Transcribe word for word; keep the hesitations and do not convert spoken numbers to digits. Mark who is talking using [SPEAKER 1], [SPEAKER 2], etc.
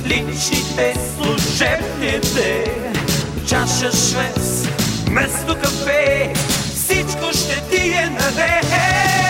[SPEAKER 1] личните, служебните, чаша швец, вместо кафе, всичко ще ти е наред.